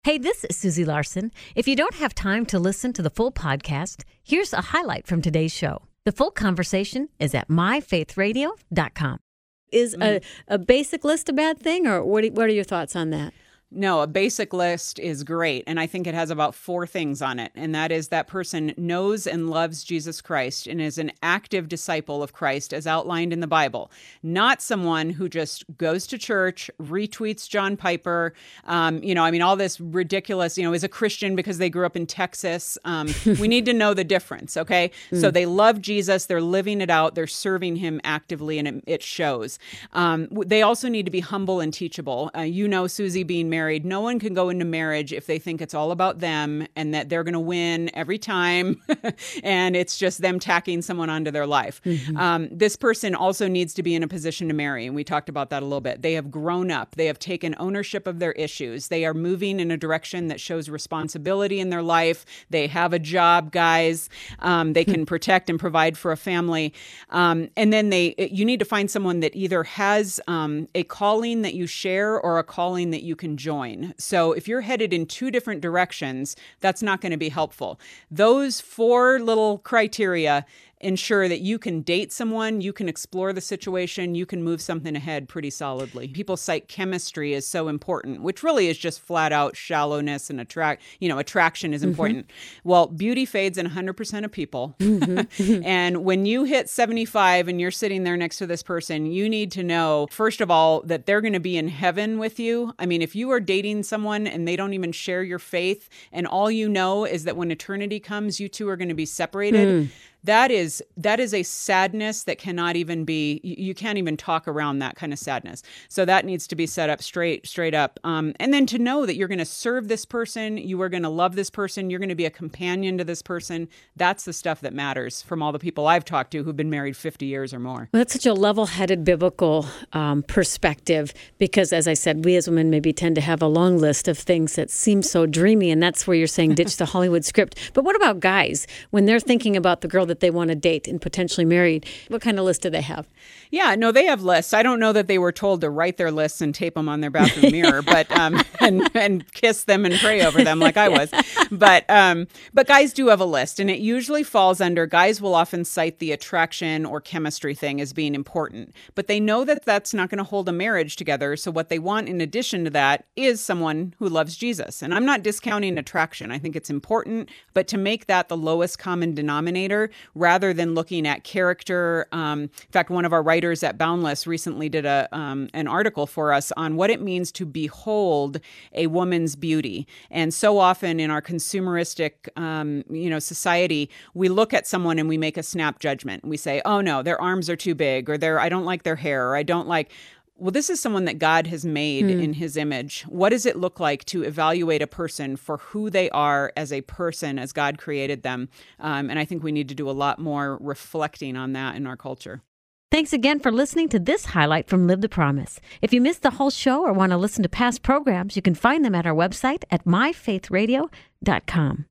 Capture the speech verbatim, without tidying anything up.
Hey, this is Susie Larson. If you don't have time to listen to the full podcast, here's a highlight from today's show. The full conversation is at my faith radio dot com. Is mm. a, a basic list a bad thing, or what, what are your thoughts on that? No, a basic list is great, and I think it has about four things on it, and that is that person knows and loves Jesus Christ and is an active disciple of Christ as outlined in the Bible, not someone who just goes to church, retweets John Piper, um, you know, I mean, all this ridiculous, you know, is a Christian because they grew up in Texas. Um, we need to know the difference, okay? Mm. So they love Jesus, they're living it out, they're serving him actively, and it, it shows. Um, they also need to be humble and teachable. Uh, you know, Susie, being married, Married, no one can go into marriage if they think it's all about them and that they're going to win every time and it's just them tacking someone onto their life. Mm-hmm. Um, this person also needs to be in a position to marry, and we talked about that a little bit. They have grown up. They have taken ownership of their issues. They are moving in a direction that shows responsibility in their life. They have a job, guys. Um, they can protect and provide for a family. Um, and then they, you need to find someone that either has um, a calling that you share or a calling that you can join. So if you're headed in two different directions, that's not going to be helpful. Those four little criteria ensure that you can date someone, you can explore the situation, you can move something ahead pretty solidly. People cite chemistry as so important, which really is just flat out shallowness and attract, you know, attraction is important. Mm-hmm. Well, beauty fades in one hundred percent of people. Mm-hmm. And when you hit seventy-five and you're sitting there next to this person, you need to know, first of all, that they're going to be in heaven with you. I mean, if you are dating someone and they don't even share your faith and all you know is that when eternity comes, you two are going to be separated, mm. That is that is a sadness that cannot even be, you, you can't even talk around that kind of sadness. So that needs to be set up straight, straight up. Um, and then to know that you're going to serve this person, you are going to love this person, you're going to be a companion to this person. That's the stuff that matters from all the people I've talked to who've been married fifty years or more. Well, that's such a level-headed biblical um, perspective because, as I said, we as women maybe tend to have a long list of things that seem so dreamy, and that's where you're saying ditch the Hollywood script. But what about guys? When they're thinking about the girl that they want to date and potentially married, what kind of list do they have? Yeah, no, they have lists. I don't know that they were told to write their lists and tape them on their bathroom mirror, but um, and and kiss them and pray over them like I was. But um, but guys do have a list, and it usually falls under, guys will often cite the attraction or chemistry thing as being important, but they know that that's not going to hold a marriage together. So what they want in addition to that is someone who loves Jesus. And I'm not discounting attraction. I think it's important, but to make that the lowest common denominator rather rather than looking at character. Um, in fact, one of our writers at Boundless recently did a um, an article for us on what it means to behold a woman's beauty. And so often in our consumeristic, um, you know, society, we look at someone and we make a snap judgment. We say, oh no, their arms are too big, or their I don't like their hair, or I don't like. Well, this is someone that God has made hmm. in his image. What does it look like to evaluate a person for who they are as a person, as God created them? Um, and I think we need to do a lot more reflecting on that in our culture. Thanks again for listening to this highlight from Live the Promise. If you missed the whole show or want to listen to past programs, you can find them at our website at my faith radio dot com.